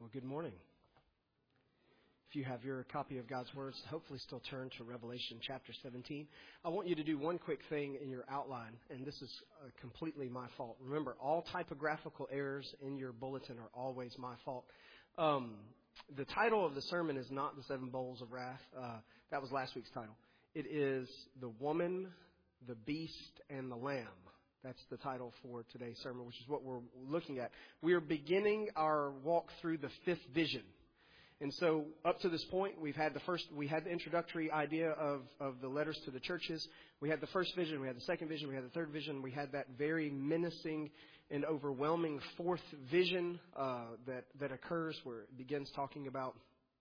Well, good morning. If you have your copy of God's words, hopefully still turn to Revelation chapter 17. I want you to do one quick thing in your outline, and this is completely my fault. Remember, all typographical errors in your bulletin are always my fault. The title of the sermon is not The Seven Bowls of Wrath. That was last week's title. It is The Woman, the Beast, and the Lamb. That's the title for today's sermon, which is what we're looking at. We are beginning our walk through the fifth vision. And so up to this point, we had the introductory idea of the letters to the churches. We had the first vision, we had the second vision, we had the third vision. We had that very menacing and overwhelming fourth vision that occurs where it begins talking about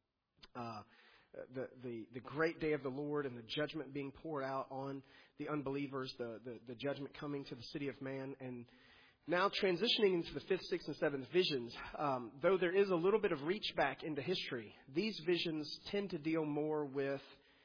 the great day of the Lord and the judgment being poured out on the unbelievers, the judgment coming to the city of man. And now transitioning into the fifth, sixth, and seventh visions, though there is a little bit of reach back into history, these visions tend to deal more with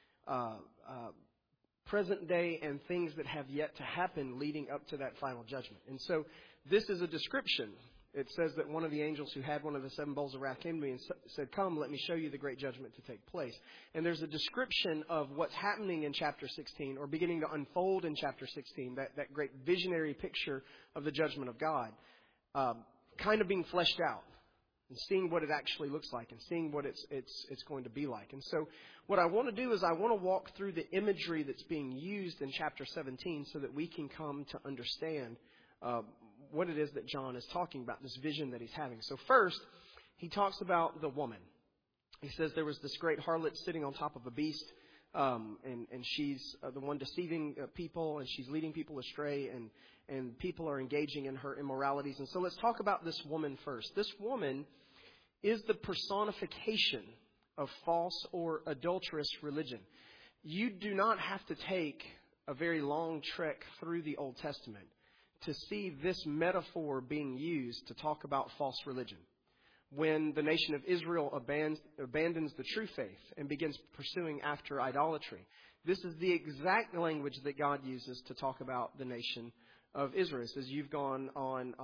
present day and things that have yet to happen leading up to that final judgment. And so this is a description. It says that one of the angels who had one of the seven bowls of wrath came to me and said, "Come, let me show you the great judgment to take place." And there's a description of what's happening in chapter 16, or beginning to unfold in chapter 16, that great visionary picture of the judgment of God, kind of being fleshed out and seeing what it actually looks like and seeing what it's going to be like. And so what I want to do is I want to walk through the imagery that's being used in chapter 17 so that we can come to understand what it is that John is talking about, this vision that he's having. So first, he talks about the woman. He says there was this great harlot sitting on top of a beast, and she's the one deceiving people, and she's leading people astray, and people are engaging in her immoralities. And so let's talk about this woman first. This woman is the personification of false or adulterous religion. You do not have to take a very long trek through the Old Testament to see this metaphor being used to talk about false religion. When the nation of Israel abandons the true faith and begins pursuing after idolatry, this is the exact language that God uses to talk about the nation of Israel. It says, "You've gone on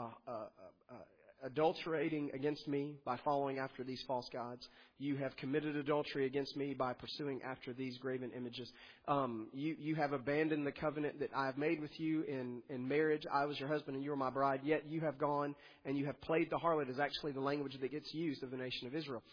adulterating against me by following after these false gods. You have committed adultery against me by pursuing after these graven images. You have abandoned the covenant that I have made with you in marriage. I was your husband and you were my bride. Yet you have gone and you have played the harlot," is actually the language that gets used of the nation of Israel.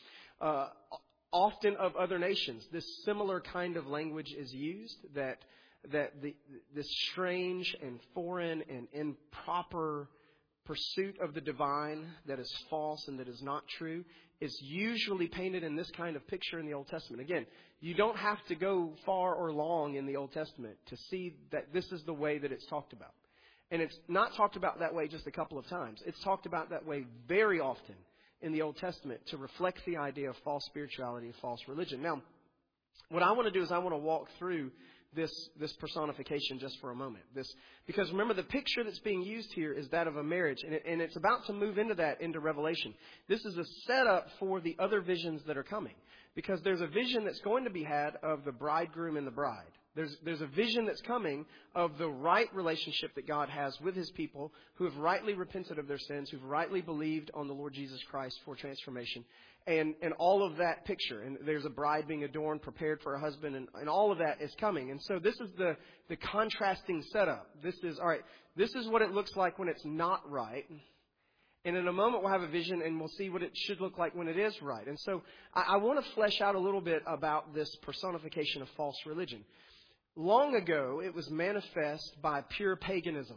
Often of other nations, this similar kind of language is used, that this strange and foreign and improper pursuit of the divine that is false and that is not true is usually painted in this kind of picture in the Old Testament. Again, you don't have to go far or long in the Old Testament to see that this is the way that it's talked about. And it's not talked about that way just a couple of times. It's talked about that way very often in the Old Testament to reflect the idea of false spirituality and false religion. Now, what I want to do is I want to walk through this personification just for a moment. Because remember, the picture that's being used here is that of a marriage, and it's about to move into Revelation. This is a setup for the other visions that are coming, because there's a vision that's going to be had of the bridegroom and the bride. There's a vision that's coming of the right relationship that God has with His people who have rightly repented of their sins, who've rightly believed on the Lord Jesus Christ for transformation. And all of that picture. And there's a bride being adorned, prepared for a husband, and all of that is coming. And so this is the contrasting setup. This is what it looks like when it's not right. And in a moment we'll have a vision and we'll see what it should look like when it is right. And so I want to flesh out a little bit about this personification of false religion. Long ago, it was manifest by pure paganism.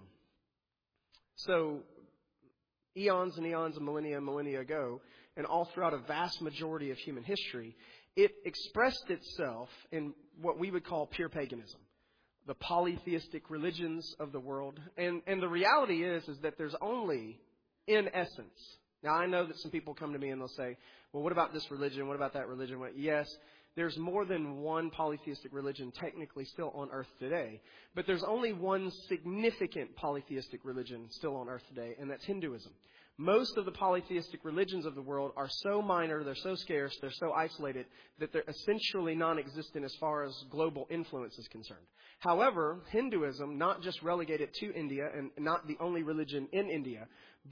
So eons and eons and millennia ago, and all throughout a vast majority of human history, it expressed itself in what we would call pure paganism, the polytheistic religions of the world. And the reality is that there's only, in essence, now I know that some people come to me and they'll say, well, what about this religion? What about that religion? Yes, there's more than one polytheistic religion technically still on earth today, but there's only one significant polytheistic religion still on earth today, and that's Hinduism. Most of the polytheistic religions of the world are so minor, they're so scarce, they're so isolated that they're essentially non-existent as far as global influence is concerned. However, Hinduism, not just relegated to India and not the only religion in India, but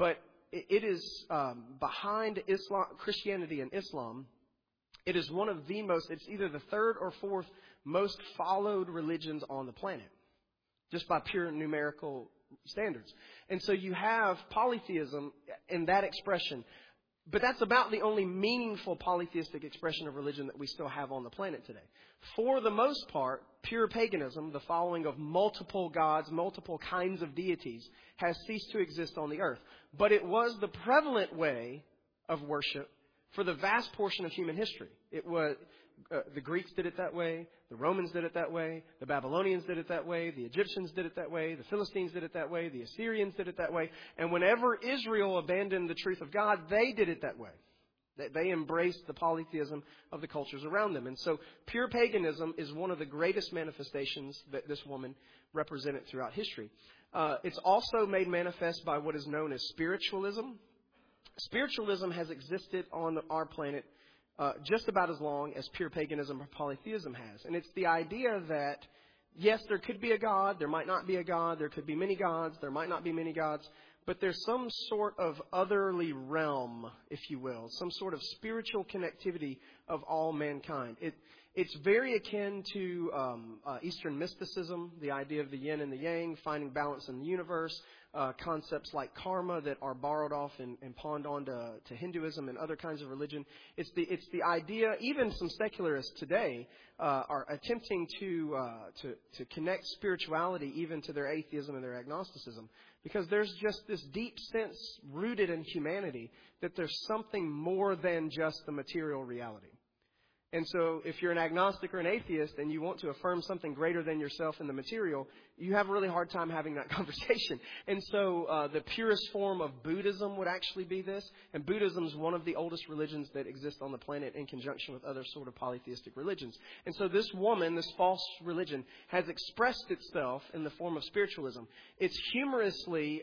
it is behind Islam, Christianity and Islam. It is one of the most, it's either the third or fourth most followed religions on the planet, just by pure numerical standards. And so you have polytheism in that expression. But that's about the only meaningful polytheistic expression of religion that we still have on the planet today. For the most part, pure paganism, the following of multiple gods, multiple kinds of deities, has ceased to exist on the earth. But it was the prevalent way of worship for the vast portion of human history. It was the Greeks did it that way, the Romans did it that way, the Babylonians did it that way, the Egyptians did it that way, the Philistines did it that way, the Assyrians did it that way. And whenever Israel abandoned the truth of God, they did it that way. They embraced the polytheism of the cultures around them. And so pure paganism is one of the greatest manifestations that this woman represented throughout history. It's also made manifest by what is known as spiritualism. Spiritualism has existed on our planet just about as long as pure paganism or polytheism has. And it's the idea that, yes, there could be a God, there might not be a God, there could be many gods, there might not be many gods, but there's some sort of otherly realm, if you will, some sort of spiritual connectivity of all mankind. It's very akin to Eastern mysticism, the idea of the yin and the yang, finding balance in the universe, concepts like karma that are borrowed off and pawned on to Hinduism and other kinds of religion. It's the idea, even some secularists today are attempting to connect spirituality even to their atheism and their agnosticism, because there's just this deep sense rooted in humanity that there's something more than just the material reality. And so if you're an agnostic or an atheist and you want to affirm something greater than yourself in the material, you have a really hard time having that conversation. And so the purest form of Buddhism would actually be this. And Buddhism is one of the oldest religions that exist on the planet in conjunction with other sort of polytheistic religions. And so this woman, this false religion, has expressed itself in the form of spiritualism. It's humorously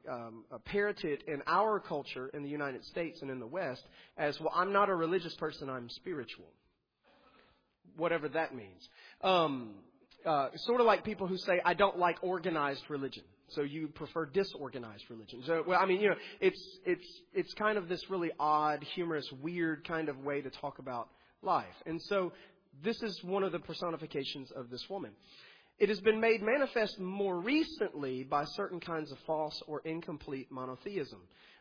parroted in our culture in the United States and in the West as, well, I'm not a religious person, I'm spiritual. Whatever that means. Sort of like people who say, I don't like organized religion. So you prefer disorganized religion. So, well, I mean, you know, it's kind of this really odd, humorous, weird kind of way to talk about life. And so this is one of the personifications of this woman. It has been made manifest more recently by certain kinds of false or incomplete monotheism.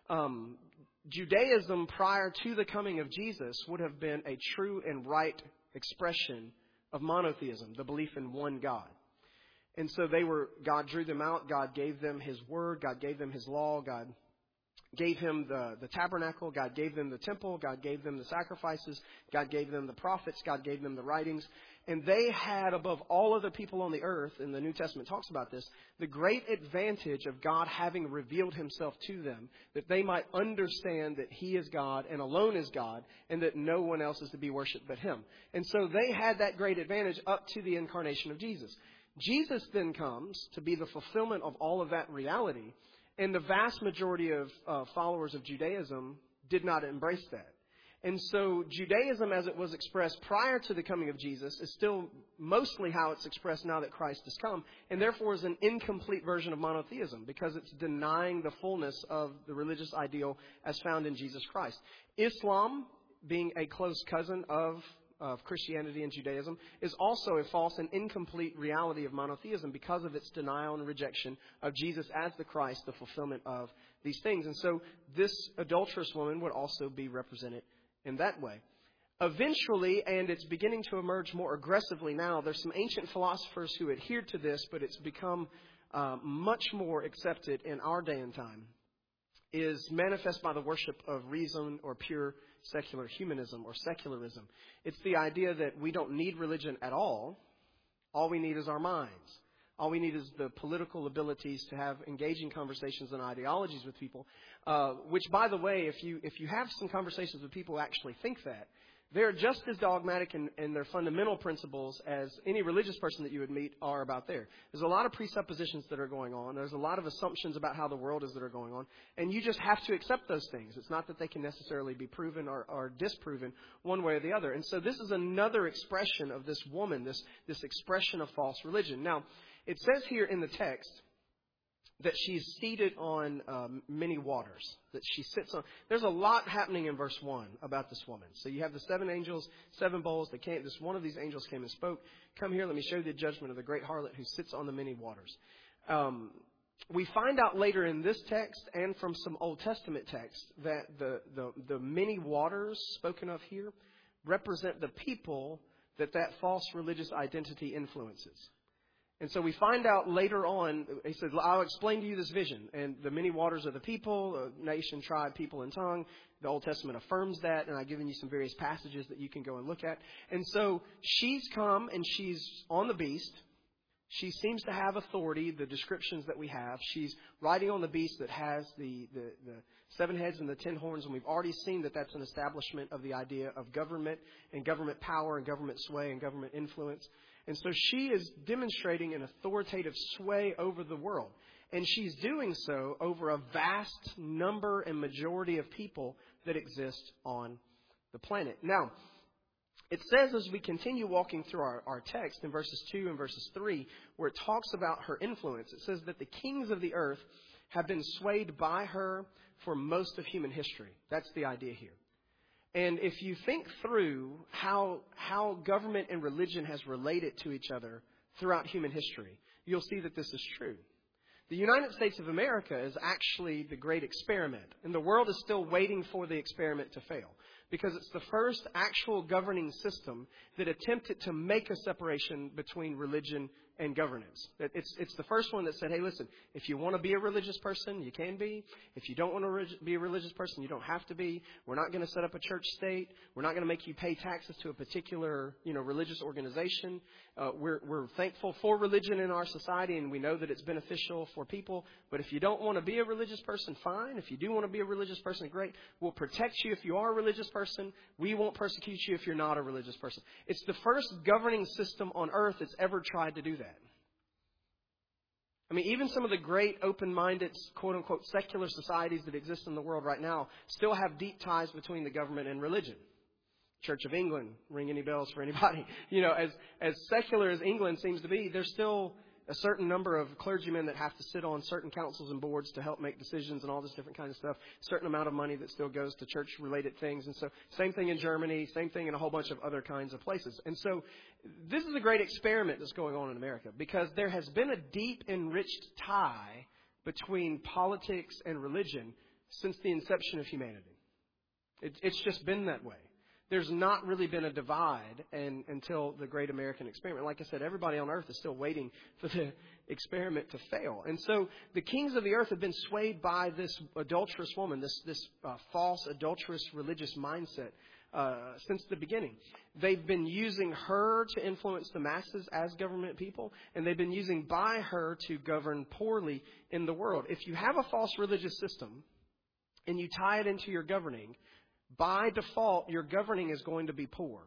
Judaism prior to the coming of Jesus would have been a true and right expression of monotheism, the belief in one God. And so God drew them out, God gave them His word, God gave them His law, God gave him the tabernacle, God gave them the temple, God gave them the sacrifices, God gave them the prophets, God gave them the writings. And they had, above all other people on the earth, and the New Testament talks about this, the great advantage of God having revealed Himself to them, that they might understand that He is God and alone is God, and that no one else is to be worshipped but Him. And so they had that great advantage up to the incarnation of Jesus. Jesus then comes to be the fulfillment of all of that reality, and the vast majority of followers of Judaism did not embrace that. And so Judaism, as it was expressed prior to the coming of Jesus, is still mostly how it's expressed now that Christ has come, and therefore is an incomplete version of monotheism because it's denying the fullness of the religious ideal as found in Jesus Christ. Islam, being a close cousin of Christianity and Judaism, is also a false and incomplete reality of monotheism because of its denial and rejection of Jesus as the Christ, the fulfillment of these things. And so this adulterous woman would also be represented in that way. Eventually, and it's beginning to emerge more aggressively now, there's some ancient philosophers who adhered to this, but it's become much more accepted in our day and time, is manifest by the worship of reason or pure secular humanism or secularism. It's the idea that we don't need religion at all. All we need is our minds. All we need is the political abilities to have engaging conversations and ideologies with people, which, by the way, if you have some conversations with people who actually think that, they're just as dogmatic in their fundamental principles as any religious person that you would meet are about there. There's a lot of presuppositions that are going on. There's a lot of assumptions about how the world is that are going on. And you just have to accept those things. It's not that they can necessarily be proven or disproven one way or the other. And so this is another expression of this woman, this expression of false religion. Now, it says here in the text that she's seated on many waters, that she sits on. There's a lot happening in verse 1 about this woman. So you have the 7 angels, 7 bowls. One of these angels came and spoke, "Come here, let me show you the judgment of the great harlot who sits on the many waters." We find out later in this text and from some Old Testament texts that the many waters spoken of here represent the people that false religious identity influences. And so we find out later on, he said, "I'll explain to you this vision." And the many waters are the people, nation, tribe, people, and tongue. The Old Testament affirms that, and I've given you some various passages that you can go and look at. And so she's come and she's on the beast. She seems to have authority, the descriptions that we have. She's riding on the beast that has the 7 heads and the 10 horns, and we've already seen that that's an establishment of the idea of government and government power and government sway and government influence. And so she is demonstrating an authoritative sway over the world. And she's doing so over a vast number and majority of people that exist on the planet. Now, it says as we continue walking through our text in verses 2 and verses 3, where it talks about her influence, it says that the kings of the earth have been swayed by her for most of human history. That's the idea here. And if you think through how government and religion has related to each other throughout human history, you'll see that this is true. The United States of America is actually the great experiment, and the world is still waiting for the experiment to fail, because it's the first actual governing system that attempted to make a separation between religion and governance. It's the first one that said, hey, listen, if you want to be a religious person, you can be. If you don't want to be a religious person, you don't have to be. We're not going to set up a church state. We're not going to make you pay taxes to a particular, religious organization. We're thankful for religion in our society, and we know that it's beneficial for people. But if you don't want to be a religious person, fine. If you do want to be a religious person, great. We'll protect you if you are a religious person. We won't persecute you if you're not a religious person. It's the first governing system on earth that's ever tried to do that. I mean, even some of the great open-minded, quote-unquote, secular societies that exist in the world right now still have deep ties between the government and religion. Church of England, ring any bells for anybody? As secular as England seems to be, there's still a certain number of clergymen that have to sit on certain councils and boards to help make decisions and all this different kind of stuff. Certain amount of money that still goes to church-related things. And so same thing in Germany, same thing in a whole bunch of other kinds of places. And so this is a great experiment that's going on in America, because there has been a deep, enriched tie between politics and religion since the inception of humanity. It's just been that way. There's not really been a divide until the great American experiment. Like I said, everybody on earth is still waiting for the experiment to fail. And so the kings of the earth have been swayed by this adulterous woman, this false, adulterous religious mindset since the beginning. They've been using her to influence the masses as government people, and they've been using by her to govern poorly in the world. If you have a false religious system and you tie it into your governing, by default, your governing is going to be poor.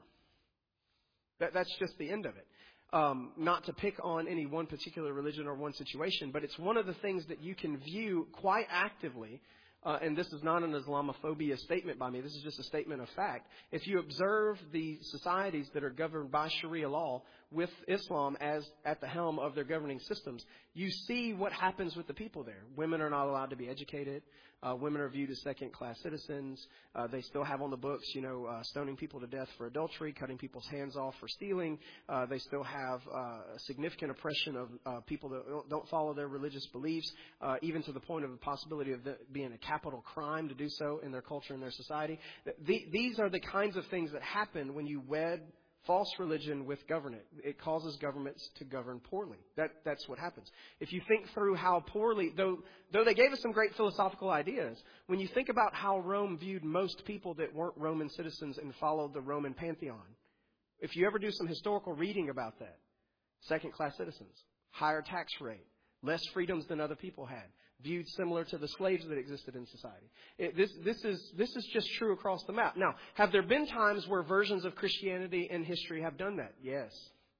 That's just the end of it. Not to pick on any one particular religion or one situation, but it's one of the things that you can view quite actively. And this is not an Islamophobia statement by me. This is just a statement of fact. If you observe the societies that are governed by Sharia law with Islam as at the helm of their governing systems, you see what happens with the people there. Women are not allowed to be educated. Women are viewed as second-class citizens. They still have on the books, stoning people to death for adultery, cutting people's hands off for stealing. They still have significant oppression of people that don't follow their religious beliefs, even to the point of the possibility of it being a capital crime to do so in their culture and their society. These are the kinds of things that happen when you wed false religion with government. It causes governments to govern poorly. That's what happens. If you think through how poorly, though they gave us some great philosophical ideas, when you think about how Rome viewed most people that weren't Roman citizens and followed the Roman pantheon, if you ever do some historical reading about that, second-class citizens, higher tax rate, less freedoms than other people had, viewed similar to the slaves that existed in society. This is just true across the map. Now, have there been times where versions of Christianity in history have done that? Yes.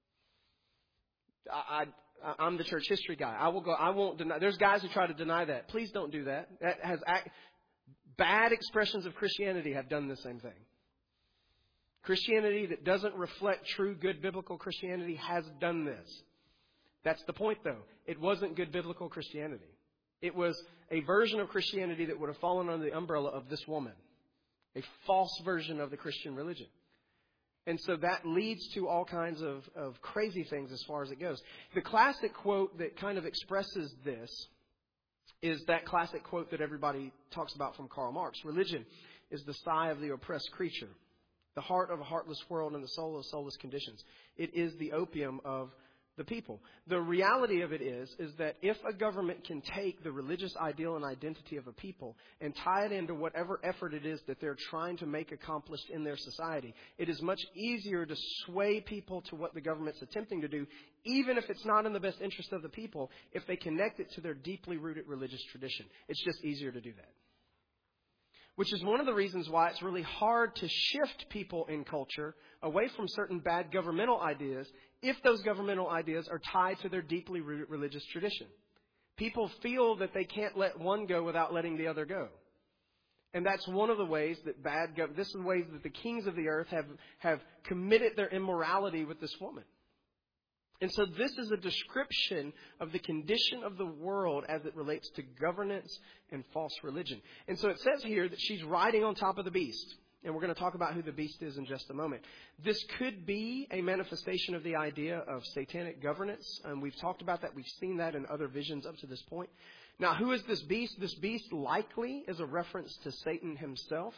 I'm the church history guy. I won't deny. There's guys who try to deny that. Please don't do that. Bad expressions of Christianity have done the same thing. Christianity that doesn't reflect true, good biblical Christianity has done this. That's the point, though. It wasn't good biblical Christianity. It was a version of Christianity that would have fallen under the umbrella of this woman, a false version of the Christian religion. And so that leads to all kinds of crazy things as far as it goes. The classic quote that kind of expresses this is that classic quote that everybody talks about from Karl Marx. Religion is the sigh of the oppressed creature, the heart of a heartless world and the soul of soulless conditions. It is the opium of the people. The reality of it is that if a government can take the religious ideal and identity of a people and tie it into whatever effort it is that they're trying to make accomplished in their society, it is much easier to sway people to what the government's attempting to do, even if it's not in the best interest of the people, if they connect it to their deeply rooted religious tradition. It's just easier to do that. Which is one of the reasons why it's really hard to shift people in culture away from certain bad governmental ideas if those governmental ideas are tied to their deeply rooted religious tradition. People feel that they can't let one go without letting the other go. And that's one of the ways that this is the ways that the kings of the earth have committed their immorality with this woman. And so this is a description of the condition of the world as it relates to governance and false religion. And so it says here that she's riding on top of the beast. And we're going to talk about who the beast is in just a moment. This could be a manifestation of the idea of satanic governance. And we've talked about that. We've seen that in other visions up to this point. Now, who is this beast? This beast likely is a reference to Satan himself.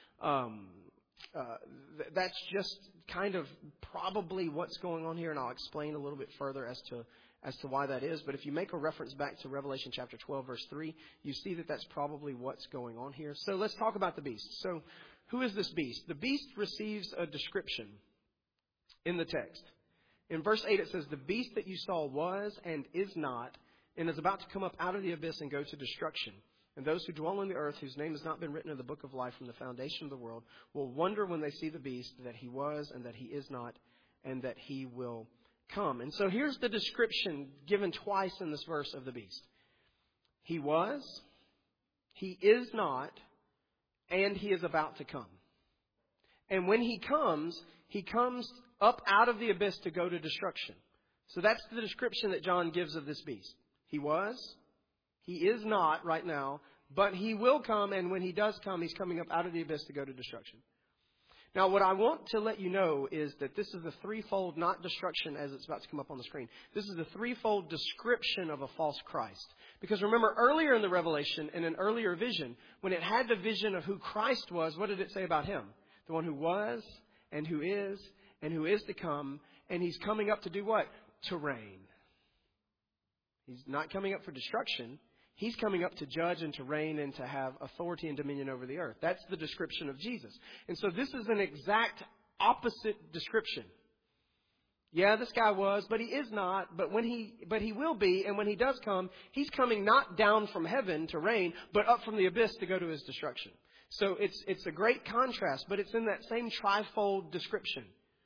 That's just kind of probably what's going on here. And I'll explain a little bit further as to why that is. But if you make a reference back to Revelation chapter 12, verse 3, you see that that's probably what's going on here. So let's talk about the beast. So who is this beast? The beast receives a description in the text. In verse 8 it says, "The beast that you saw was and is not, and is about to come up out of the abyss and go to destruction. And those who dwell on the earth, whose name has not been written in the book of life from the foundation of the world, will wonder when they see the beast that he was and that he is not, and that he will come." And so here's the description given twice in this verse of the beast. He was, he is not, and he is about to come. And when he comes up out of the abyss to go to destruction. So that's the description that John gives of this beast. He was, he is not right now, but he will come, and when he does come, he's coming up out of the abyss to go to destruction. Now, what I want to let you know is that this is the threefold, not destruction as it's about to come up on the screen. This is the threefold description of a false Christ. Because remember, earlier in the Revelation, in an earlier vision, when it had the vision of who Christ was, what did it say about him? The one who was, and who is to come, and he's coming up to do what? To reign. He's not coming up for destruction. He's coming up to judge and to reign and to have authority and dominion over the earth. That's the description of Jesus. And so this is an exact opposite description. Yeah, this guy was, but he is not. But he will be. And when he does come, he's coming not down from heaven to reign, but up from the abyss to go to his destruction. So it's a great contrast, but it's in that same trifold description.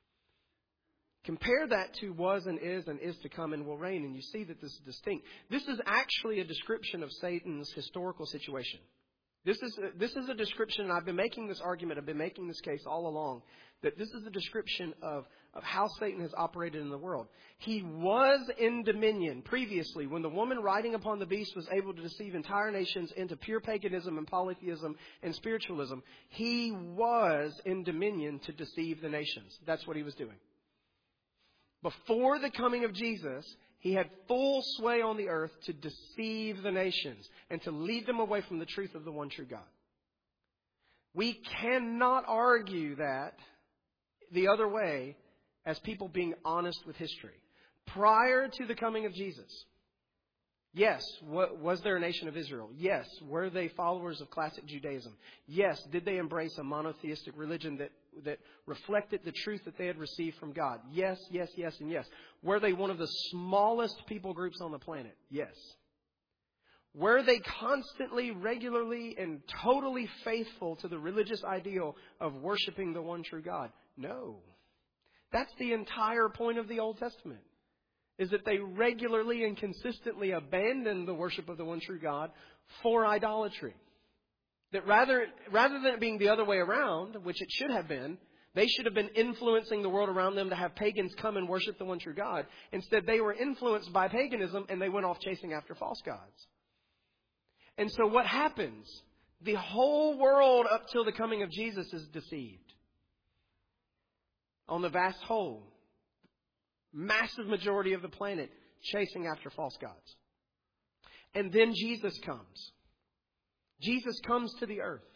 Compare that to was and is to come and will reign, and you see that this is distinct. This is actually a description of Satan's historical situation. This is a description, and I've been making this argument, I've been making this case all along, that this is a description of how Satan has operated in the world. He was in dominion previously when the woman riding upon the beast was able to deceive entire nations into pure paganism and polytheism and spiritualism. He was in dominion to deceive the nations. That's what he was doing. Before the coming of Jesus, he had full sway on the earth to deceive the nations and to lead them away from the truth of the one true God. We cannot argue that the other way as people being honest with history. Prior to the coming of Jesus, yes, was there a nation of Israel? Yes. Were they followers of classic Judaism? Yes. Did they embrace a monotheistic religion that reflected the truth that they had received from God? Yes, yes, yes, and yes. Were they one of the smallest people groups on the planet? Yes. Were they constantly, regularly, and totally faithful to the religious ideal of worshiping the one true God? No. That's the entire point of the Old Testament, is that they regularly and consistently abandoned the worship of the one true God for idolatry. That rather than it being the other way around, which it should have been, they should have been influencing the world around them to have pagans come and worship the one true God. Instead, they were influenced by paganism and they went off chasing after false gods. And so what happens? The whole world up till the coming of Jesus is deceived. On the vast whole, massive majority of the planet chasing after false gods. And then Jesus comes. Jesus comes to the earth.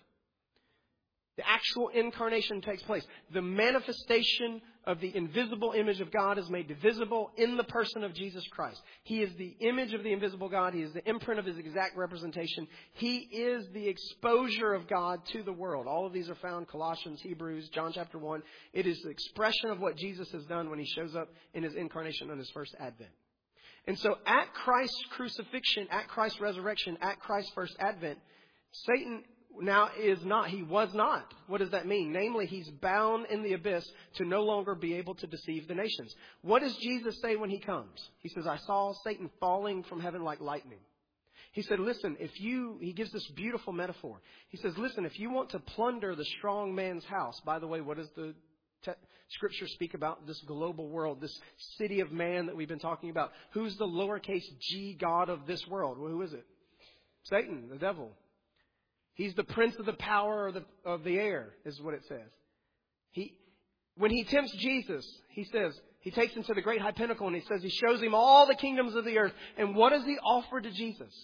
The actual incarnation takes place. The manifestation of the invisible image of God is made visible in the person of Jesus Christ. He is the image of the invisible God. He is the imprint of His exact representation. He is the exposure of God to the world. All of these are found in Colossians, Hebrews, John chapter 1. It is the expression of what Jesus has done when He shows up in His incarnation on His first advent. And so at Christ's crucifixion, at Christ's resurrection, at Christ's first advent, Satan now he was not. What does that mean? Namely, he's bound in the abyss to no longer be able to deceive the nations. What does Jesus say when He comes? He says, I saw Satan falling from heaven like lightning. He said, listen, he gives this beautiful metaphor. He says, listen, if you want to plunder the strong man's house, by the way, what does the Scripture speak about? This global world, this city of man that we've been talking about. Who's the lowercase g god of this world? Well, who is it? Satan, the devil. He's the prince of the power of the air, is what it says. When He tempts Jesus, He says, He takes Him to the great high pinnacle and He says, He shows Him all the kingdoms of the earth. And what does He offer to Jesus?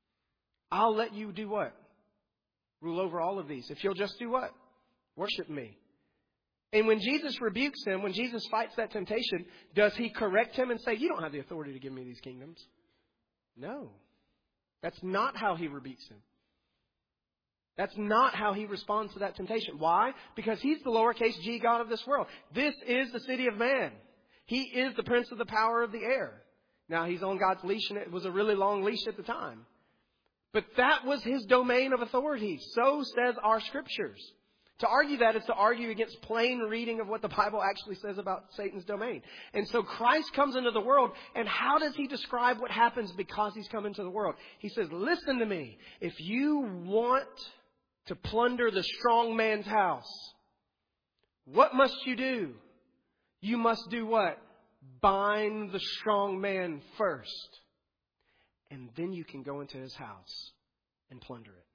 I'll let you do what? Rule over all of these. If you'll just do what? Worship me. And when Jesus rebukes him, when Jesus fights that temptation, does He correct him and say, you don't have the authority to give me these kingdoms? No. That's not how He rebukes him. That's not how He responds to that temptation. Why? Because He's the lowercase g god of this world. This is the city of man. He is the prince of the power of the air. Now, He's on God's leash, and it was a really long leash at the time. But that was His domain of authority. So says our Scriptures. To argue that is to argue against plain reading of what the Bible actually says about Satan's domain. And so Christ comes into the world, and how does He describe what happens because He's come into the world? He says, listen to me. If you want to plunder the strong man's house, what must you do? You must do what? Bind the strong man first. And then you can go into his house and plunder it.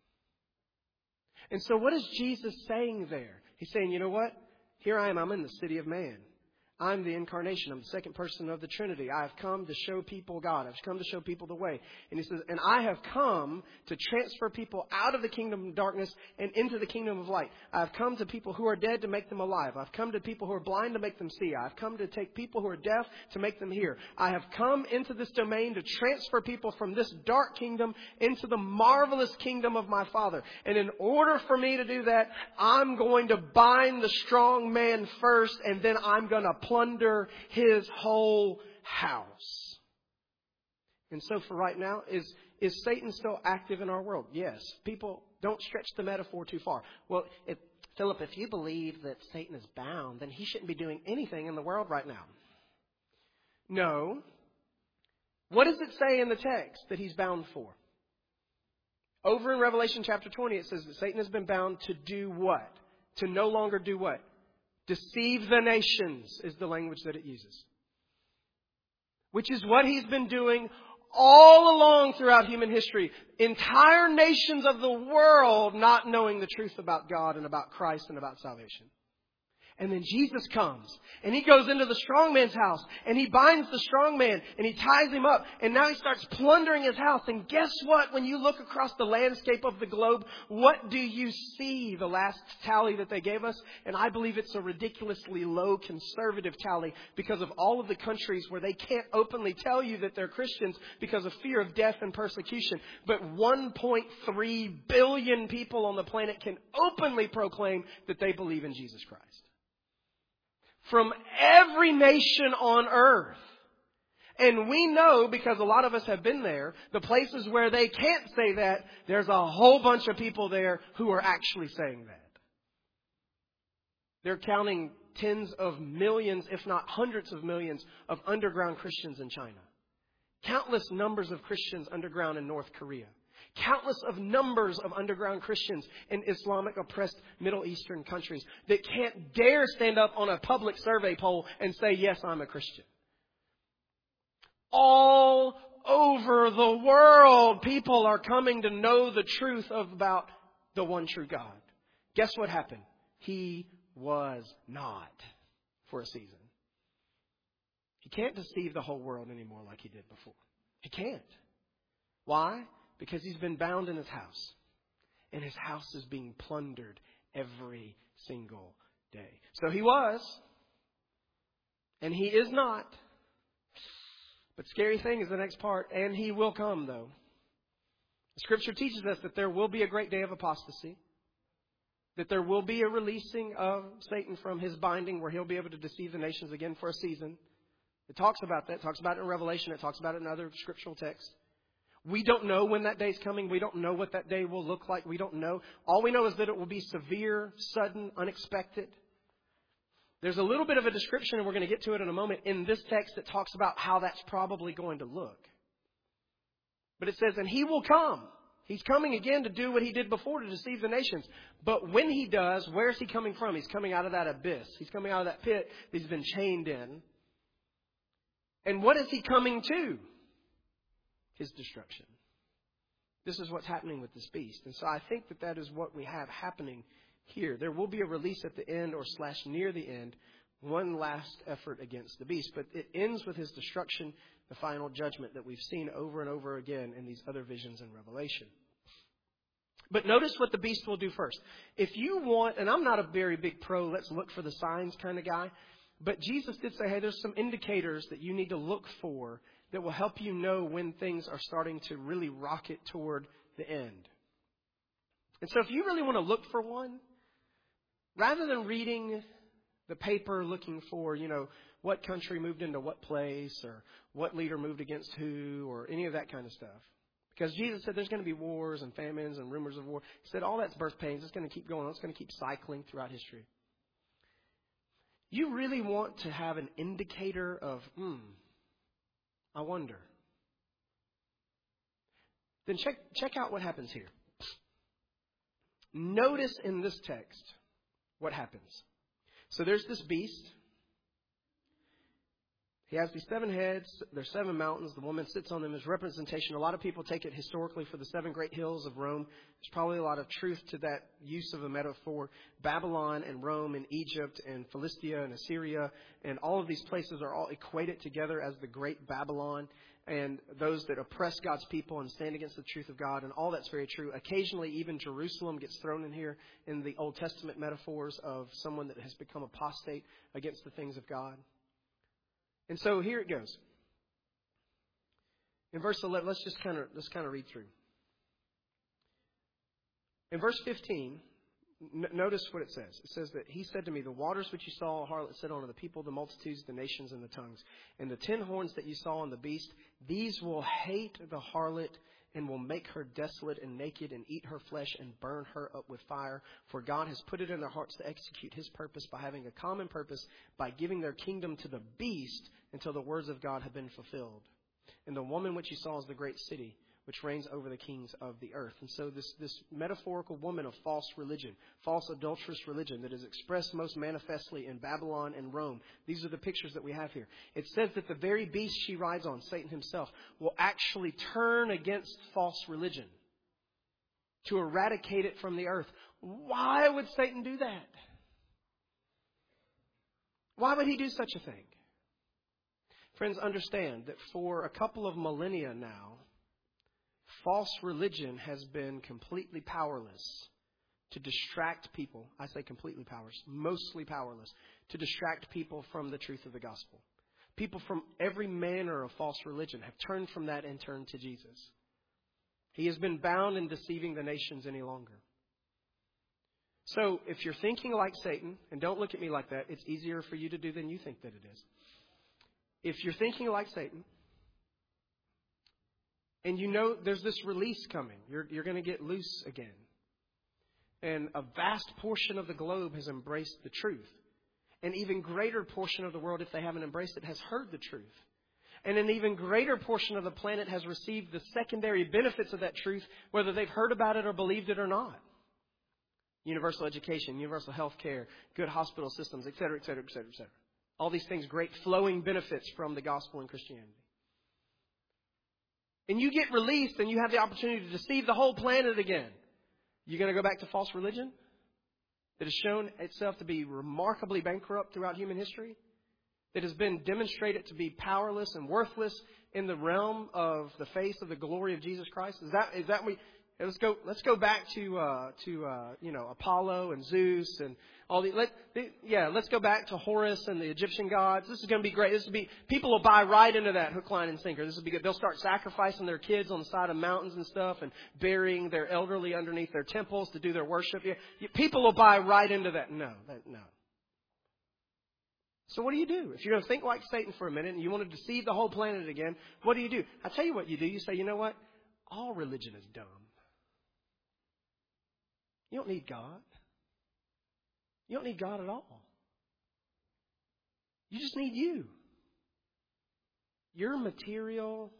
And so what is Jesus saying there? He's saying, you know what? Here I am. I'm in the city of man. I'm the incarnation. I'm the second person of the Trinity. I have come to show people God. I've come to show people the way. And He says, and I have come to transfer people out of the kingdom of darkness and into the kingdom of light. I've come to people who are dead to make them alive. I've come to people who are blind to make them see. I've come to take people who are deaf to make them hear. I have come into this domain to transfer people from this dark kingdom into the marvelous kingdom of my Father. And in order for me to do that, I'm going to bind the strong man first, and then I'm going to plunder his whole house. And so for right now, is Satan still active in our world? Yes. People don't stretch the metaphor too far. Well, Philip, if you believe that Satan is bound, then he shouldn't be doing anything in the world right now. No. What does it say in the text that he's bound for? Over in Revelation chapter 20, it says that Satan has been bound to do what? To no longer do what? Deceive the nations is the language that it uses. Which is what he's been doing all along throughout human history. Entire nations of the world not knowing the truth about God and about Christ and about salvation. And then Jesus comes and He goes into the strong man's house and He binds the strong man and He ties him up. And now He starts plundering his house. And guess what? When you look across the landscape of the globe, what do you see? The last tally that they gave us. And I believe it's a ridiculously low conservative tally because of all of the countries where they can't openly tell you that they're Christians because of fear of death and persecution. But 1.3 billion people on the planet can openly proclaim that they believe in Jesus Christ. From every nation on earth. And we know, because a lot of us have been there, the places where they can't say that, there's a whole bunch of people there who are actually saying that. They're counting tens of millions, if not hundreds of millions, of underground Christians in China. Countless numbers of Christians underground in North Korea. Countless of numbers of underground Christians in Islamic oppressed Middle Eastern countries that can't dare stand up on a public survey poll and say, yes, I'm a Christian. All over the world, people are coming to know the truth about the one true God. Guess what happened? He was not for a season. He can't deceive the whole world anymore like he did before. He can't. Why? Because he's been bound in his house. And his house is being plundered every single day. So he was. And he is not. But scary thing is the next part. And he will come, though. The Scripture teaches us that there will be a great day of apostasy. That there will be a releasing of Satan from his binding where he'll be able to deceive the nations again for a season. It talks about that. It talks about it in Revelation. It talks about it in other scriptural texts. We don't know when that day's coming. We don't know what that day will look like. We don't know. All we know is that it will be severe, sudden, unexpected. There's a little bit of a description, and we're going to get to it in a moment, in this text that talks about how that's probably going to look. But it says, and he will come. He's coming again to do what he did before, to deceive the nations. But when he does, where's he coming from? He's coming out of that abyss. He's coming out of that pit that he's been chained in. And what is he coming to? His destruction. This is what's happening with this beast. And so I think that is what we have happening here. There will be a release at the end or / near the end. One last effort against the beast. But it ends with his destruction, the final judgment that we've seen over and over again in these other visions in Revelation. But notice what the beast will do first. If you want, and I'm not a very big pro, let's look for the signs kind of guy. But Jesus did say, hey, there's some indicators that you need to look for that will help you know when things are starting to really rocket toward the end. And so if you really want to look for one, rather than reading the paper looking for, what country moved into what place or what leader moved against who or any of that kind of stuff. Because Jesus said there's going to be wars and famines and rumors of war. He said all that's birth pains. It's going to keep going on. It's going to keep cycling throughout history. You really want to have an indicator of, I wonder. Then check out what happens here. Notice in this text what happens. So there's this beast. He has these 7 heads. There's 7 mountains. The woman sits on them as representation. A lot of people take it historically for the 7 great hills of Rome. There's probably a lot of truth to that use of a metaphor. Babylon and Rome and Egypt and Philistia and Assyria and all of these places are all equated together as the great Babylon and those that oppress God's people and stand against the truth of God. And all that's very true. Occasionally even Jerusalem gets thrown in here in the Old Testament metaphors of someone that has become apostate against the things of God. And so here it goes. In verse 11, let's kind of read through. In verse 15, notice what it says. It says that he said to me, the waters which you saw a harlot sit on are the people, the multitudes, the nations, and the tongues. And the 10 horns that you saw on the beast, these will hate the harlot and will make her desolate and naked and eat her flesh and burn her up with fire. For God has put it in their hearts to execute his purpose by having a common purpose, by giving their kingdom to the beast until the words of God have been fulfilled. And the woman which you saw is the great city, which reigns over the kings of the earth. And so this metaphorical woman of false religion, false adulterous religion that is expressed most manifestly in Babylon and Rome. These are the pictures that we have here. It says that the very beast she rides on, Satan himself, will actually turn against false religion to eradicate it from the earth. Why would Satan do that? Why would he do such a thing? Friends, understand that for a couple of millennia now, false religion has been completely powerless to distract people. I say completely powerless, mostly powerless to distract people from the truth of the gospel. People from every manner of false religion have turned from that and turned to Jesus. He has been bound in deceiving the nations any longer. So if you're thinking like Satan, and don't look at me like that, it's easier for you to do than you think that it is. If you're thinking like Satan, and there's this release coming. You're going to get loose again. And a vast portion of the globe has embraced the truth. An even greater portion of the world, if they haven't embraced it, has heard the truth. And an even greater portion of the planet has received the secondary benefits of that truth, whether they've heard about it or believed it or not. Universal education, universal health care, good hospital systems, et cetera, et cetera, et cetera, et cetera. All these things, great flowing benefits from the gospel and Christianity. and you get released and you have the opportunity to deceive the whole planet again, you're going to go back to false religion that has shown itself to be remarkably bankrupt throughout human history, that has been demonstrated to be powerless and worthless in the realm of the face of the glory of Jesus Christ? Is that we? Let's go back to Apollo and Zeus and all the. Let's go back to Horus and the Egyptian gods. This is going to be great. People will buy right into that hook, line, and sinker. This will be good. They'll start sacrificing their kids on the side of mountains and stuff, and burying their elderly underneath their temples to do their worship. People will buy right into that. No. So what do you do? If you're going to think like Satan for a minute and you want to deceive the whole planet again, what do you do? I tell you what you do. You say, you know what? All religion is dumb. You don't need God. You don't need God at all. You just need you. Your material.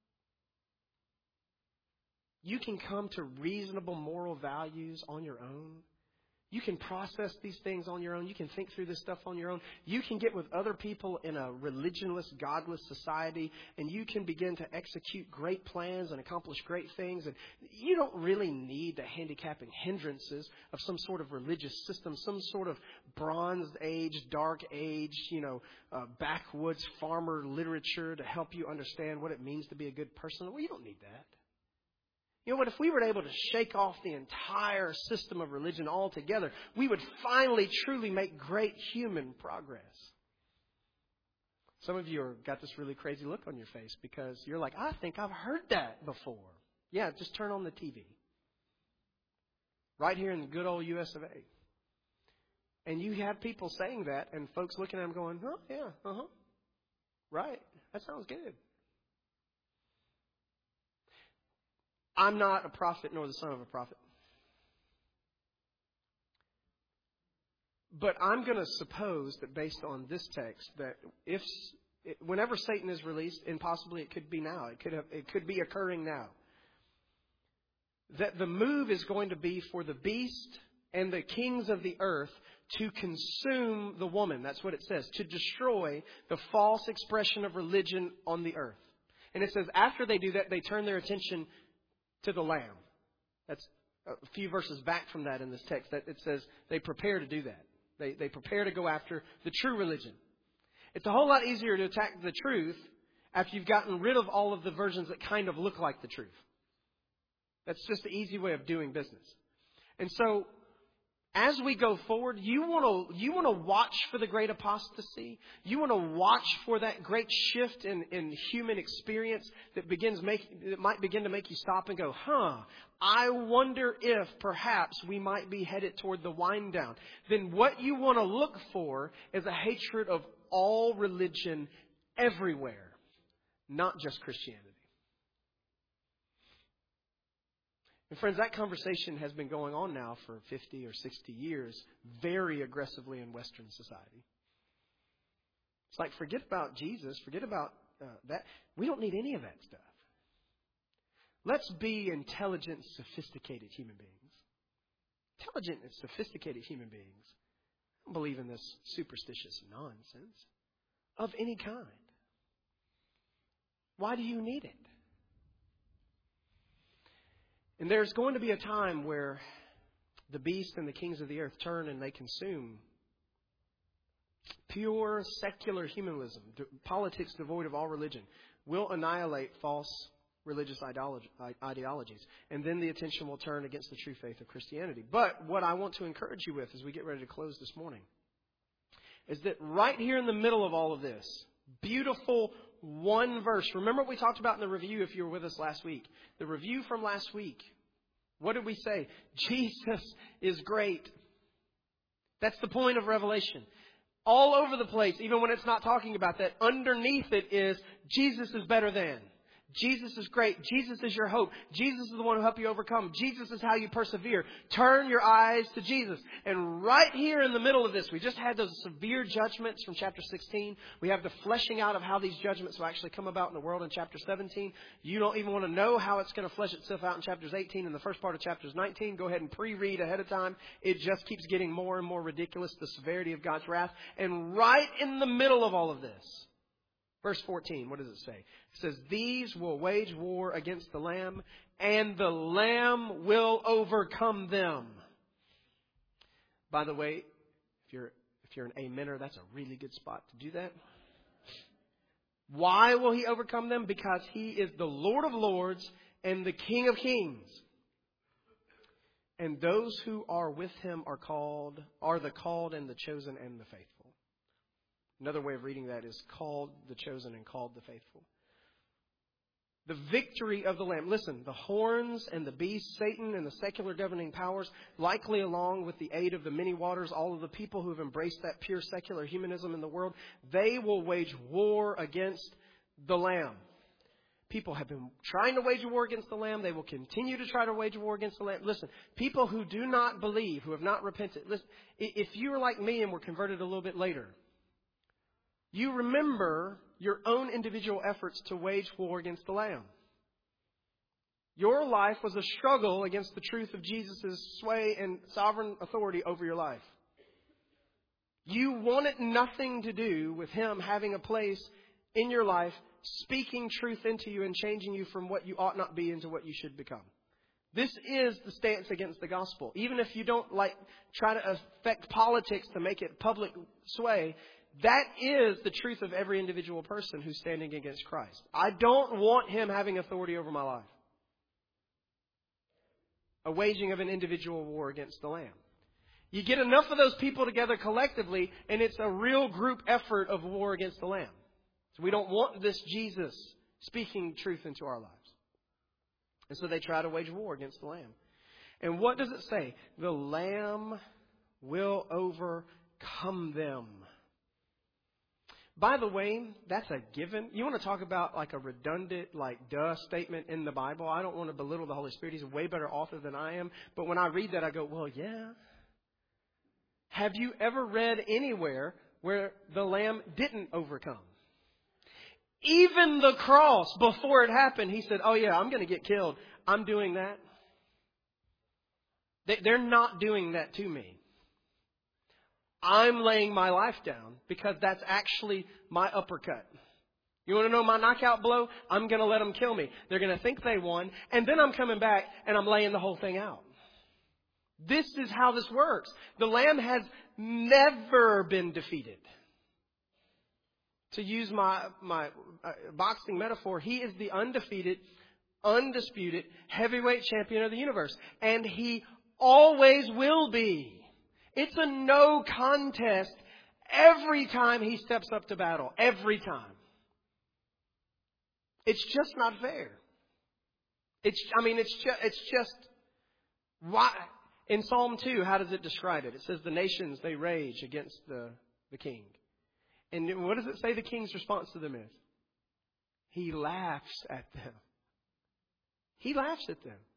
You can come to reasonable moral values on your own. You can process these things on your own. You can think through this stuff on your own. You can get with other people in a religionless, godless society, and you can begin to execute great plans and accomplish great things. And you don't really need the handicapping hindrances of some sort of religious system, some sort of Bronze Age, Dark Age, backwoods farmer literature to help you understand what it means to be a good person. Well, you don't need that. You know what? If we were able to shake off the entire system of religion altogether, we would finally, truly make great human progress. Some of you have got this really crazy look on your face because you're like, I think I've heard that before. Yeah, just turn on the TV. Right here in the good old US of A. And you have people saying that and folks looking at them going, oh, yeah, right, that sounds good. I'm not a prophet nor the son of a prophet. But I'm going to suppose that based on this text, that whenever Satan is released, and possibly it could be now, it could be occurring now, that the move is going to be for the beast and the kings of the earth to consume the woman. That's what it says, to destroy the false expression of religion on the earth. And it says after they do that, they turn their attention to the Lamb. That's a few verses back from that in this text. That it says they prepare to do that. They prepare to go after the true religion. It's a whole lot easier to attack the truth after you've gotten rid of all of the versions that kind of look like the truth. That's just the easy way of doing business. And so, as we go forward, you want to watch for the great apostasy. You want to watch for that great shift in human experience that might begin to make you stop and go, I wonder if perhaps we might be headed toward the wind down. Then what you want to look for is a hatred of all religion everywhere, not just Christianity. And friends, that conversation has been going on now for 50 or 60 years, very aggressively in Western society. It's like, forget about Jesus, forget about that. We don't need any of that stuff. Let's be intelligent, sophisticated human beings. Intelligent and sophisticated human beings. I don't believe in this superstitious nonsense of any kind. Why do you need it? And there's going to be a time where the beast and the kings of the earth turn and they consume pure secular humanism, politics devoid of all religion, will annihilate false religious ideologies. And then the attention will turn against the true faith of Christianity. But what I want to encourage you with as we get ready to close this morning is that right here in the middle of all of this, beautiful one verse. Remember what we talked about in the review if you were with us last week. The review from last week. What did we say? Jesus is great. That's the point of Revelation. All over the place, even when it's not talking about that, underneath it is Jesus is better than. Jesus is great. Jesus is your hope. Jesus is the one who helped you overcome. Jesus is how you persevere. Turn your eyes to Jesus. And right here in the middle of this, we just had those severe judgments from chapter 16. We have the fleshing out of how these judgments will actually come about in the world in chapter 17. You don't even want to know how it's going to flesh itself out in chapters 18 and the first part of chapters 19. Go ahead and pre-read ahead of time. It just keeps getting more and more ridiculous, the severity of God's wrath. And right in the middle of all of this, Verse 14, what does it say? It says, these will wage war against the Lamb, and the Lamb will overcome them. By the way, if you're an amener, that's a really good spot to do that. Why will he overcome them? Because he is the Lord of lords and the King of kings. And those who are with him are the called and the chosen and the faithful. Another way of reading that is called the chosen and called the faithful. The victory of the Lamb. Listen, the horns and the beast, Satan and the secular governing powers, likely along with the aid of the many waters, all of the people who have embraced that pure secular humanism in the world, they will wage war against the Lamb. People have been trying to wage a war against the Lamb. They will continue to try to wage a war against the Lamb. Listen, people who do not believe, who have not repented, listen, if you are like me and were converted a little bit later, you remember your own individual efforts to wage war against the Lamb. Your life was a struggle against the truth of Jesus' sway and sovereign authority over your life. You wanted nothing to do with him having a place in your life, speaking truth into you and changing you from what you ought not be into what you should become. This is the stance against the gospel. Even if you don't try to affect politics to make it public sway, that is the truth of every individual person who's standing against Christ. I don't want him having authority over my life. A waging of an individual war against the Lamb. You get enough of those people together collectively, and it's a real group effort of war against the Lamb. So we don't want this Jesus speaking truth into our lives. And so they try to wage war against the Lamb. And what does it say? The Lamb will overcome them. By the way, that's a given. You want to talk about a redundant, duh statement in the Bible? I don't want to belittle the Holy Spirit. He's a way better author than I am. But when I read that, I go, well, yeah. Have you ever read anywhere where the Lamb didn't overcome? Even the cross, before it happened, he said, oh yeah, I'm going to get killed. I'm doing that. They're not doing that to me. I'm laying my life down because that's actually my uppercut. You want to know my knockout blow? I'm going to let them kill me. They're going to think they won. And then I'm coming back and I'm laying the whole thing out. This is how this works. The Lamb has never been defeated. To use my boxing metaphor, he is the undefeated, undisputed heavyweight champion of the universe. And he always will be. It's a no contest every time he steps up to battle. Every time. It's just not fair. It's just why. In Psalm 2, how does it describe it? It says the nations, they rage against the king. And what does it say the king's response to them is? He laughs at them. He laughs at them.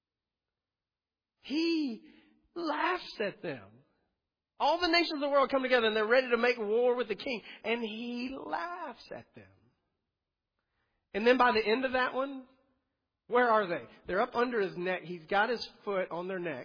He laughs at them. All the nations of the world come together and they're ready to make war with the king. And he laughs at them. And then by the end of that one, where are they? They're up under his neck. He's got his foot on their neck,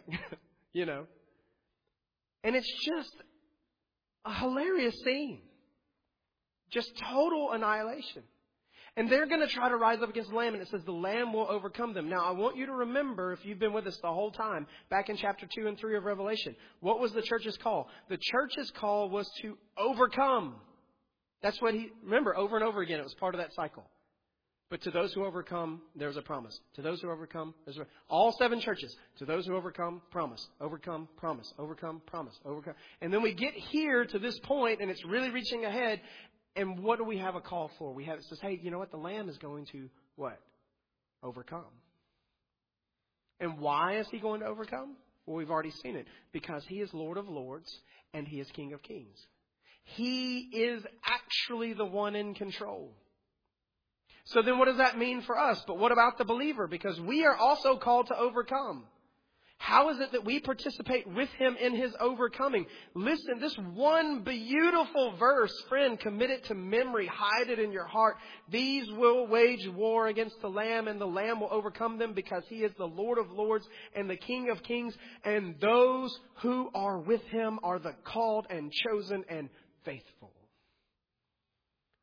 And it's just a hilarious scene. Just total annihilation. And they're going to try to rise up against the Lamb, and it says the Lamb will overcome them. Now, I want you to remember, if you've been with us the whole time, back in chapter 2 and 3 of Revelation, what was the church's call? The church's call was to overcome. That's what remember, over and over again, it was part of that cycle. But to those who overcome, there's a promise. To those who overcome, all 7 churches. To those who overcome, promise. Overcome, promise. Overcome, promise. Overcome. And then we get here to this point, and it's really reaching ahead. And what do we have a call for? It says, hey, you know what? The Lamb is going to what? Overcome. And why is he going to overcome? Well, we've already seen it. Because he is Lord of lords and he is King of kings. He is actually the one in control. So then what does that mean for us? But what about the believer? Because we are also called to overcome. How is it that we participate with him in his overcoming? Listen, this one beautiful verse, friend, commit it to memory. Hide it in your heart. These will wage war against the Lamb, and the Lamb will overcome them because he is the Lord of lords and the King of kings. And those who are with him are the called and chosen and faithful.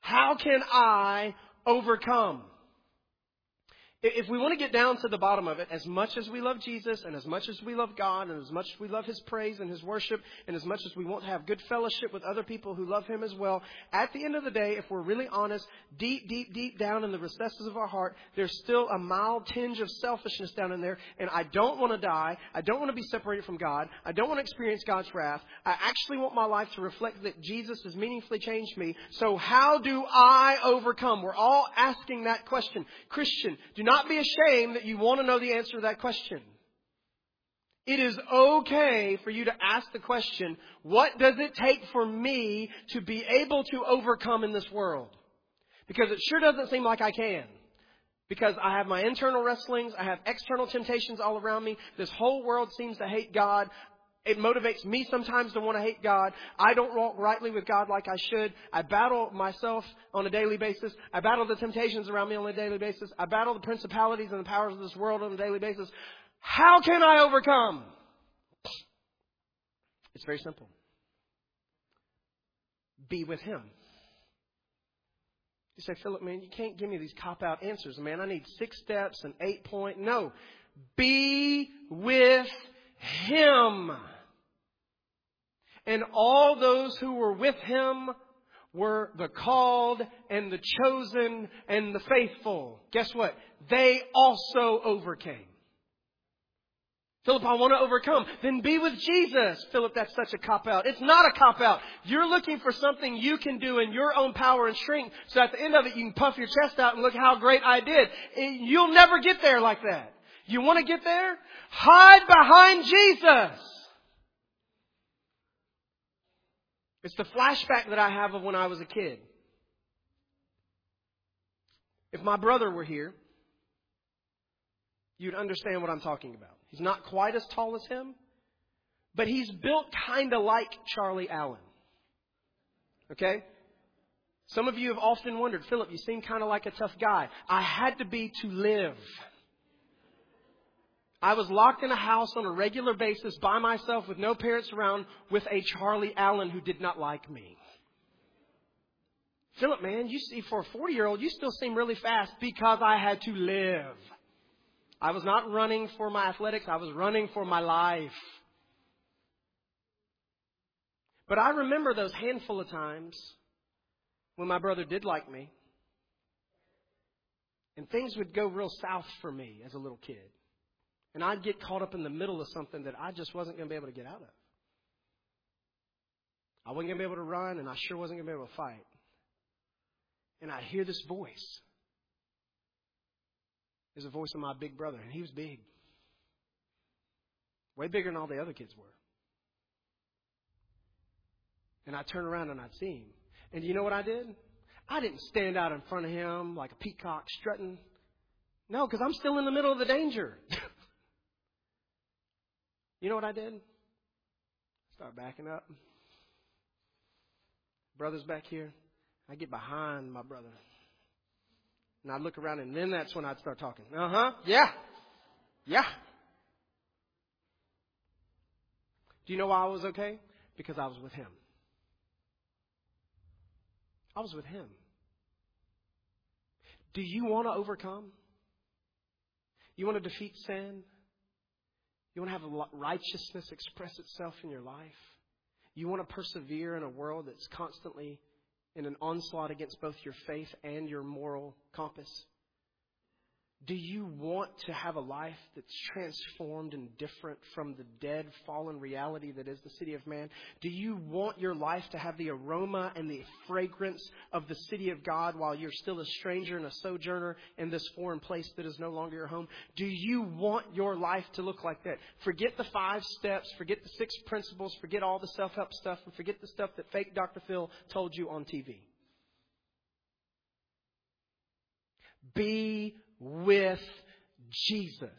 How can I overcome? If we want to get down to the bottom of it, as much as we love Jesus and as much as we love God and as much as we love His praise and His worship and as much as we want to have good fellowship with other people who love Him as well, at the end of the day, if we're really honest, deep, deep, deep down in the recesses of our heart, there's still a mild tinge of selfishness down in there. And I don't want to die. I don't want to be separated from God. I don't want to experience God's wrath. I actually want my life to reflect that Jesus has meaningfully changed me. So how do I overcome? We're all asking that question. Christian, do not be ashamed that you want to know the answer to that question. It is okay for you to ask the question, what does it take for me to be able to overcome in this world? Because it sure doesn't seem like I can. Because I have my internal wrestlings, I have external temptations all around me. This whole world seems to hate God. It motivates me sometimes to want to hate God. I don't walk rightly with God like I should. I battle myself on a daily basis. I battle the temptations around me on a daily basis. I battle the principalities and the powers of this world on a daily basis. How can I overcome? It's very simple. Be with Him. You say, Philip, man, you can't give me these cop-out answers, man. I need 6 steps and 8 point. No. Be with Him. And all those who were with Him were the called and the chosen and the faithful. Guess what? They also overcame. Philip, I want to overcome. Then be with Jesus. Philip, that's such a cop-out. It's not a cop-out. You're looking for something you can do in your own power and strength. So at the end of it, you can puff your chest out and look how great I did. You'll never get there like that. You want to get there? Hide behind Jesus. It's the flashback that I have of when I was a kid. If my brother were here, you'd understand what I'm talking about. He's not quite as tall as him, but he's built kind of like Charlie Allen. Okay? Some of you have often wondered, Philip, you seem kind of like a tough guy. I had to be to live. I was locked in a house on a regular basis by myself with no parents around with a Charlie Allen who did not like me. Philip, man, you see, for a 40-year-old, you still seem really fast because I had to live. I was not running for my athletics. I was running for my life. But I remember those handful of times when my brother did like me. And things would go real south for me as a little kid. And I'd get caught up in the middle of something that I just wasn't going to be able to get out of. I wasn't going to be able to run, and I sure wasn't going to be able to fight. And I'd hear this voice. It was the voice of my big brother, and he was big. Way bigger than all the other kids were. And I'd turn around and I'd see him. And you know what I did? I didn't stand out in front of him like a peacock strutting. No, because I'm still in the middle of the danger. You know what I did? Start backing up. Brother's back here. I get behind my brother. And I'd look around, and then that's when I'd start talking. Yeah. Yeah. Do you know why I was okay? Because I was with Him. I was with Him. Do you want to overcome? You want to defeat sin? You want to have righteousness express itself in your life? You want to persevere in a world that's constantly in an onslaught against both your faith and your moral compass? Do you want to have a life that's transformed and different from the dead, fallen reality that is the city of man? Do you want your life to have the aroma and the fragrance of the city of God while you're still a stranger and a sojourner in this foreign place that is no longer your home? Do you want your life to look like that? Forget the 5 steps, forget the 6 principles, forget all the self-help stuff, and forget the stuff that fake Dr. Phil told you on TV. Be with Jesus.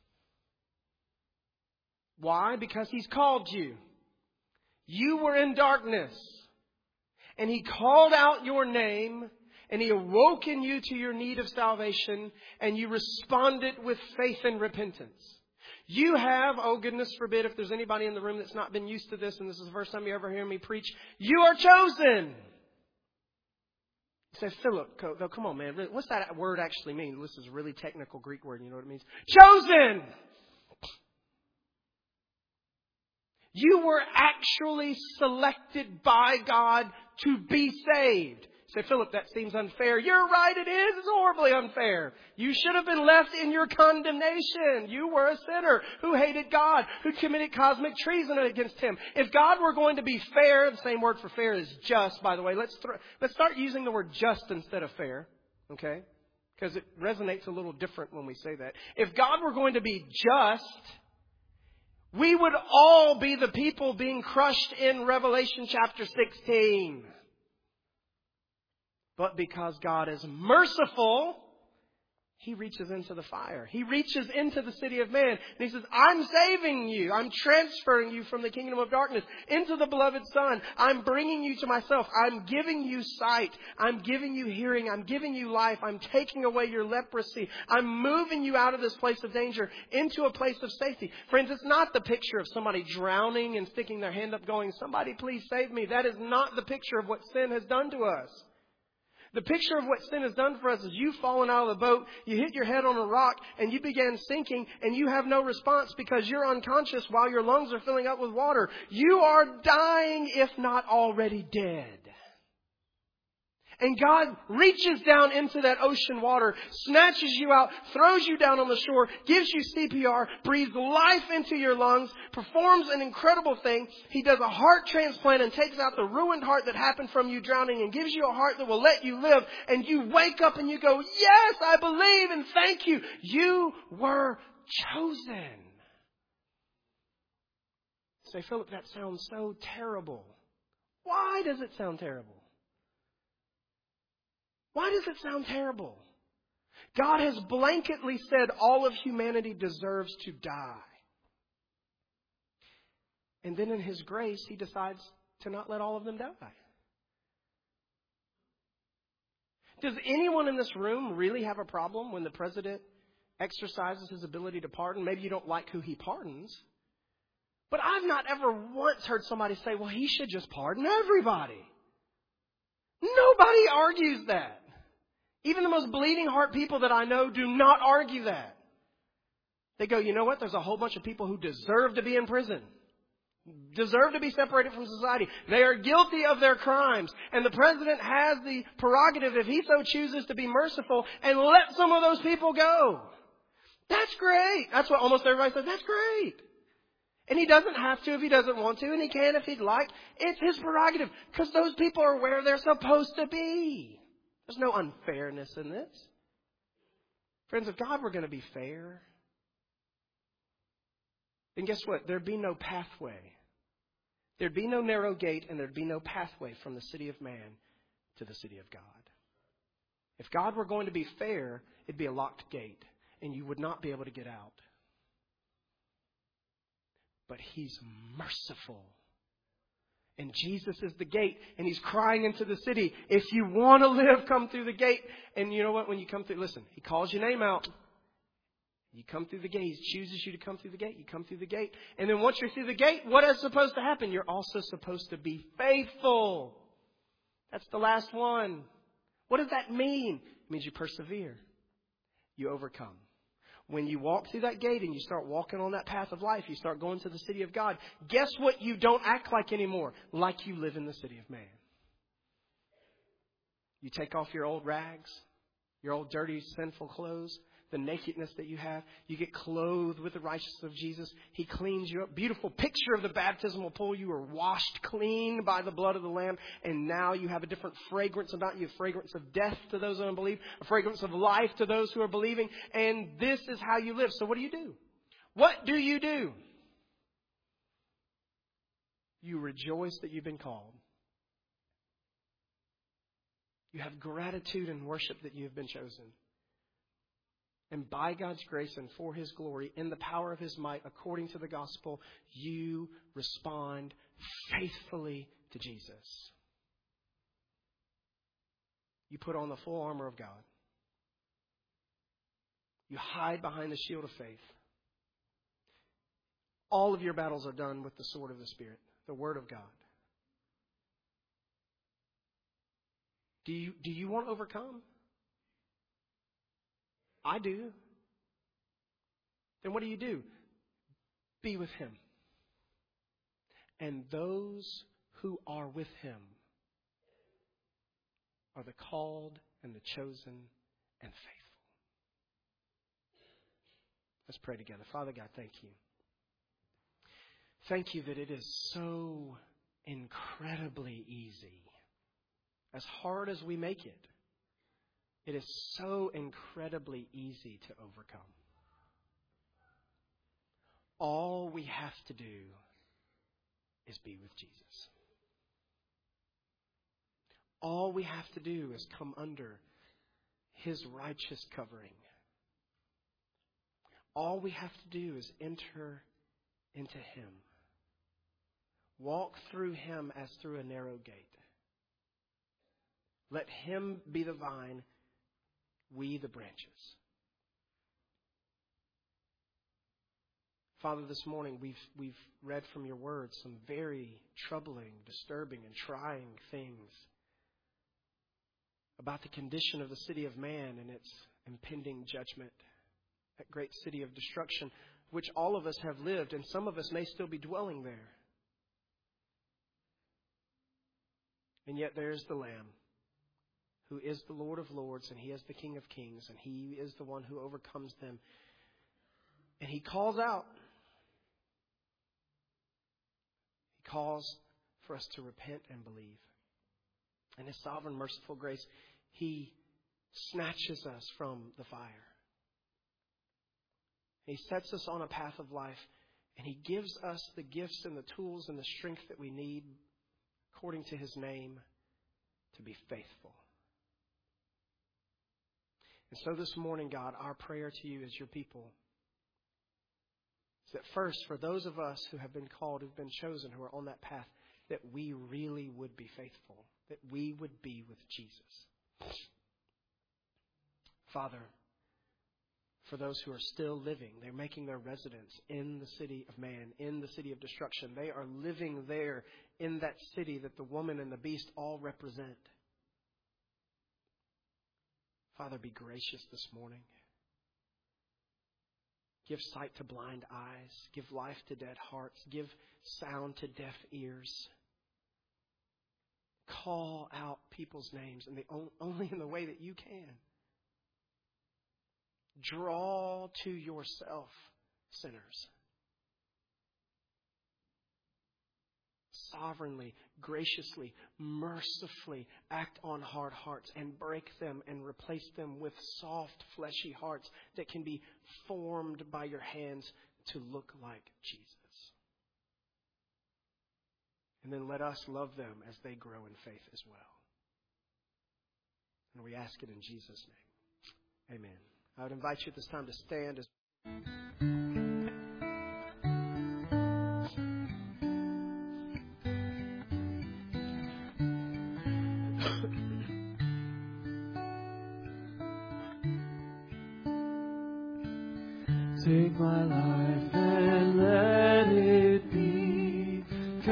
Why? Because He's called you. You were in darkness, and He called out your name, and He awoke in you to your need of salvation, and you responded with faith and repentance. You have, oh goodness forbid, if there's anybody in the room that's not been used to this, and this is the first time you ever hear me preach, you are chosen. You say, Philip, come on, man. What's that word actually mean? This is a really technical Greek word. You know what it means? Chosen! You were actually selected by God to be saved. Say, Philip, that seems unfair. You're right, it is. It's horribly unfair. You should have been left in your condemnation. You were a sinner who hated God, who committed cosmic treason against Him. If God were going to be fair, the same word for fair is just, by the way. Let's start using the word just instead of fair, okay? Because it resonates a little different when we say that. If God were going to be just, we would all be the people being crushed in Revelation chapter 16. But because God is merciful, He reaches into the fire. He reaches into the city of man. And He says, I'm saving you. I'm transferring you from the kingdom of darkness into the beloved Son. I'm bringing you to myself. I'm giving you sight. I'm giving you hearing. I'm giving you life. I'm taking away your leprosy. I'm moving you out of this place of danger into a place of safety. Friends, it's not the picture of somebody drowning and sticking their hand up going, somebody please save me. That is not the picture of what sin has done to us. The picture of what sin has done for us is you've fallen out of the boat, you hit your head on a rock, and you begin sinking, and you have no response because you're unconscious while your lungs are filling up with water. You are dying, if not already dead. And God reaches down into that ocean water, snatches you out, throws you down on the shore, gives you CPR, breathes life into your lungs, performs an incredible thing. He does a heart transplant and takes out the ruined heart that happened from you drowning and gives you a heart that will let you live. And you wake up and you go, yes, I believe and thank you. You were chosen. Say, Philip, that sounds so terrible. Why does it sound terrible? Why does it sound terrible? God has blanketly said all of humanity deserves to die. And then in His grace, He decides to not let all of them die. Does anyone in this room really have a problem when the president exercises his ability to pardon? Maybe you don't like who he pardons. But I've not ever once heard somebody say, well, he should just pardon everybody. Nobody argues that. Even the most bleeding heart people that I know do not argue that. They go, you know what? There's a whole bunch of people who deserve to be in prison. Deserve to be separated from society. They are guilty of their crimes. And the president has the prerogative, if he so chooses, to be merciful and let some of those people go. That's great. That's what almost everybody says. That's great. And he doesn't have to if he doesn't want to, and he can if he'd like. It's his prerogative because those people are where they're supposed to be. There's no unfairness in this. Friends, if God were going to be fair, then guess what? There'd be no pathway. There'd be no narrow gate, and there'd be no pathway from the city of man to the city of God. If God were going to be fair, it'd be a locked gate, and you would not be able to get out. But He's merciful. And Jesus is the gate. And He's crying into the city, if you want to live, come through the gate. And you know what? When you come through, listen, He calls your name out. You come through the gate. He chooses you to come through the gate. You come through the gate. And then once you're through the gate, what is supposed to happen? You're also supposed to be faithful. That's the last one. What does that mean? It means you persevere. You overcome. When you walk through that gate and you start walking on that path of life, you start going to the city of God. Guess what you don't act like anymore? Like you live in the city of man. You take off your old rags, your old dirty, sinful clothes, the nakedness that you have. You get clothed with the righteousness of Jesus. He cleans you up. Beautiful picture of the baptismal pool. You are washed clean by the blood of the Lamb. And now you have a different fragrance about you. A fragrance of death to those who don't believe. A fragrance of life to those who are believing. And this is how you live. So what do? What do? You rejoice that you've been called. You have gratitude and worship that you have been chosen. And by God's grace and for His glory, in the power of His might, according to the gospel, you respond faithfully to Jesus. You put on the full armor of God. You hide behind the shield of faith. All of your battles are done with the sword of the Spirit, the Word of God. Do you want to overcome? I do. Then what do? Be with Him. And those who are with Him are the called and the chosen and faithful. Let's pray together. Father God, thank you. Thank you that it is so incredibly easy. As hard as we make it, it is so incredibly easy to overcome. All we have to do is be with Jesus. All we have to do is come under His righteous covering. All we have to do is enter into Him. Walk through Him as through a narrow gate. Let Him be the vine, we the branches. Father, this morning we've read from your word some very troubling, disturbing, and trying things about the condition of the city of man and its impending judgment, that great city of destruction, which all of us have lived, and some of us may still be dwelling there. And yet there is the Lamb, who is the Lord of lords, and He is the King of kings, and He is the one who overcomes them. And He calls out. He calls for us to repent and believe. In His sovereign, merciful grace, He snatches us from the fire. He sets us on a path of life, and He gives us the gifts and the tools and the strength that we need, according to His name, to be faithful. And so this morning, God, our prayer to you as your people is that first, for those of us who have been called, who've been chosen, who are on that path, that we really would be faithful, that we would be with Jesus. Father, for those who are still living, they're making their residence in the city of man, in the city of destruction. They are living there in that city that the woman and the beast all represent. Father, be gracious this morning. Give sight to blind eyes. Give life to dead hearts. Give sound to deaf ears. Call out people's names only in the way that you can. Draw to yourself sinners. Sovereignly, graciously, mercifully act on hard hearts and break them and replace them with soft, fleshy hearts that can be formed by your hands to look like Jesus. And then let us love them as they grow in faith as well. And we ask it in Jesus' name. Amen. I would invite you at this time to stand as take my life and let it be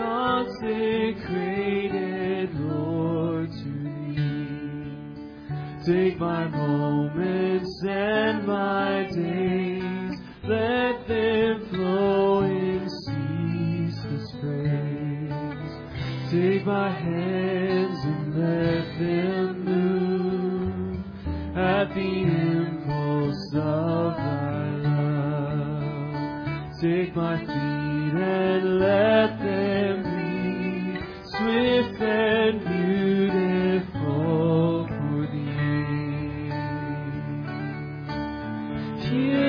consecrated, Lord, to Thee. Take my moments and my days, let them flow in ceaseless praise. Take my hands and let them move at the impulse of Thy love. Take my feet and let them be swift and beautiful for Thee. Here